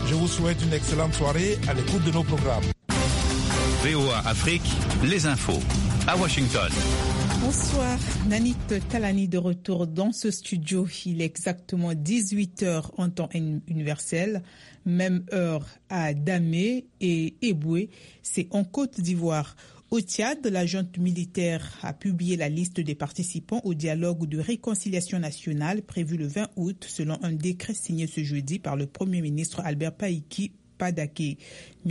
Je vous souhaite une excellente soirée à l'écoute de nos programmes. VOA Afrique, les infos à Washington. Bonsoir, Nanit Talani de retour dans ce studio. Il est exactement 18h en temps universel, même heure à Damé et Eboué, c'est en Côte d'Ivoire. Au Tchad, la junte militaire a publié la liste des participants au dialogue de réconciliation nationale prévu le 20 août selon un décret signé ce jeudi par le Premier ministre Albert Païki Padaké.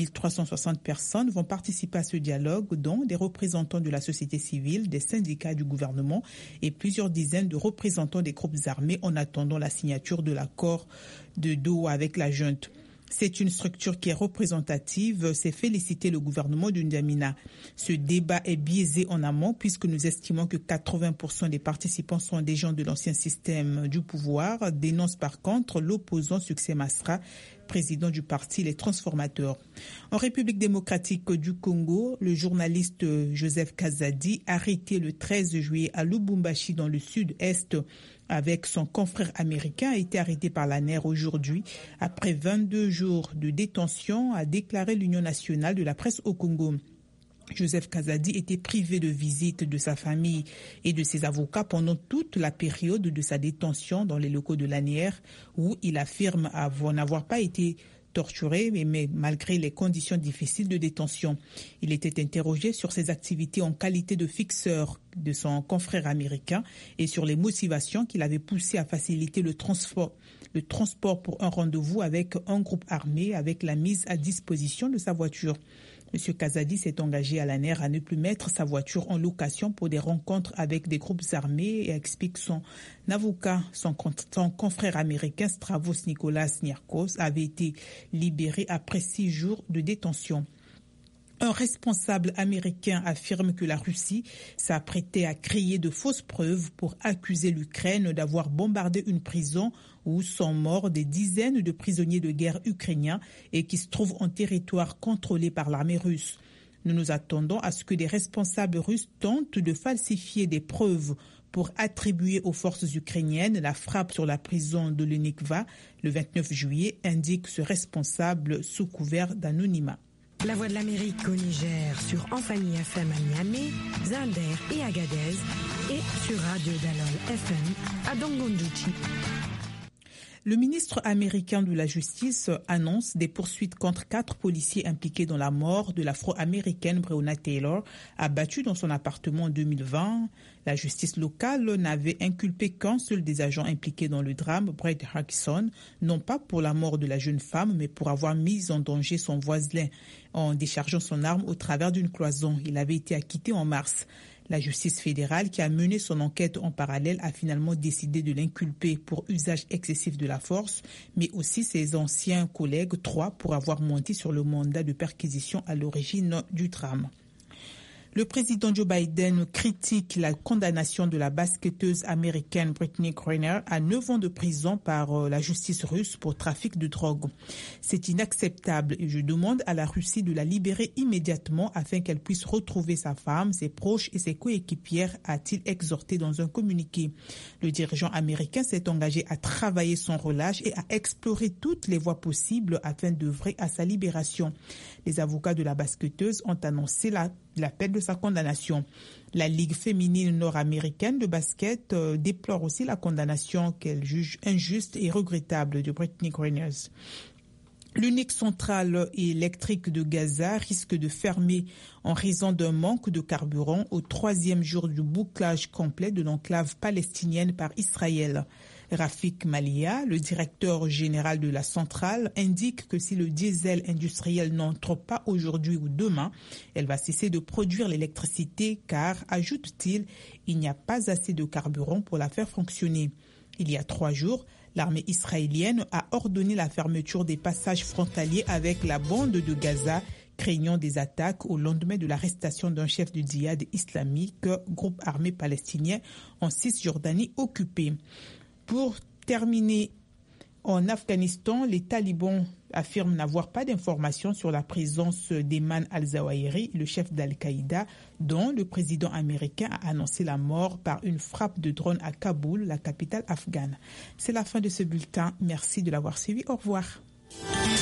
1360 personnes vont participer à ce dialogue, dont des représentants de la société civile, des syndicats du gouvernement et plusieurs dizaines de représentants des groupes armés en attendant la signature de l'accord de Doha avec la junte. C'est une structure qui est représentative, c'est féliciter le gouvernement du N'Djamena. Ce débat est biaisé en amont puisque nous estimons que 80% des participants sont des gens de l'ancien système du pouvoir, dénonce par contre l'opposant Succès Masra, président du parti Les Transformateurs. En République démocratique du Congo, le journaliste Joseph Kazadi, arrêté le 13 juillet à Lubumbashi dans le sud-est avec son confrère américain, a été arrêté par la NER aujourd'hui après 22 jours de détention, a déclaré l'Union nationale de la presse au Congo. Joseph Kazadi était privé de visite de sa famille et de ses avocats pendant toute la période de sa détention dans les locaux de l'ANR où il affirme n'avoir pas été torturé, mais malgré les conditions difficiles de détention. Il était interrogé sur ses activités en qualité de fixeur de son confrère américain et sur les motivations qui l'avaient poussé à faciliter le transport pour un rendez-vous avec un groupe armé avec la mise à disposition de sa voiture. M. Kazadi s'est engagé à l'ANR à ne plus mettre sa voiture en location pour des rencontres avec des groupes armés et explique son avocat. Son confrère américain Stavros Nicolas Niarchos avait été libéré après 6 jours de détention. Un responsable américain affirme que la Russie s'apprêtait à créer de fausses preuves pour accuser l'Ukraine d'avoir bombardé une prison où sont morts des dizaines de prisonniers de guerre ukrainiens et qui se trouvent en territoire contrôlé par l'armée russe. Nous nous attendons à ce que des responsables russes tentent de falsifier des preuves pour attribuer aux forces ukrainiennes la frappe sur la prison de Lenikva le 29 juillet, indique ce responsable sous couvert d'anonymat. La Voix de l'Amérique au Niger sur Amphani FM à Niamey, Zinder et Agadez et sur Radio Dalol FM à Dongondouchi. Le ministre américain de la Justice annonce des poursuites contre 4 policiers impliqués dans la mort de l'Afro-américaine Breonna Taylor, abattue dans son appartement en 2020. La justice locale n'avait inculpé qu'un seul des agents impliqués dans le drame, Brett Harkison, non pas pour la mort de la jeune femme, mais pour avoir mis en danger son voisin en déchargeant son arme au travers d'une cloison. Il avait été acquitté en mars. La justice fédérale, qui a mené son enquête en parallèle, a finalement décidé de l'inculper pour usage excessif de la force, mais aussi ses anciens collègues, 3, pour avoir menti sur le mandat de perquisition à l'origine du drame. Le président Joe Biden critique la condamnation de la basketteuse américaine Brittney Griner à 9 ans de prison par la justice russe pour trafic de drogue. C'est inacceptable et je demande à la Russie de la libérer immédiatement afin qu'elle puisse retrouver sa femme, ses proches et ses coéquipières, a-t-il exhorté dans un communiqué. Le dirigeant américain s'est engagé à travailler sans relâche et à explorer toutes les voies possibles afin d'œuvrer à sa libération. Les avocats de la basketteuse ont annoncé l'appel de sa condamnation. La Ligue féminine nord-américaine de basket déplore aussi la condamnation qu'elle juge injuste et regrettable de Brittney Griner. L'unique centrale électrique de Gaza risque de fermer en raison d'un manque de carburant au 3e jour du bouclage complet de l'enclave palestinienne par Israël. Rafik Malia, le directeur général de la centrale, indique que si le diesel industriel n'entre pas aujourd'hui ou demain, elle va cesser de produire l'électricité car, ajoute-t-il, il n'y a pas assez de carburant pour la faire fonctionner. Il y a 3 jours, l'armée israélienne a ordonné la fermeture des passages frontaliers avec la bande de Gaza, craignant des attaques au lendemain de l'arrestation d'un chef du djihad islamique, groupe armé palestinien en Cisjordanie occupée. Pour terminer, en Afghanistan, les talibans affirment n'avoir pas d'informations sur la présence d'Ayman al-Zawahiri, le chef d'Al-Qaïda, dont le président américain a annoncé la mort par une frappe de drone à Kaboul, la capitale afghane. C'est la fin de ce bulletin. Merci de l'avoir suivi. Au revoir.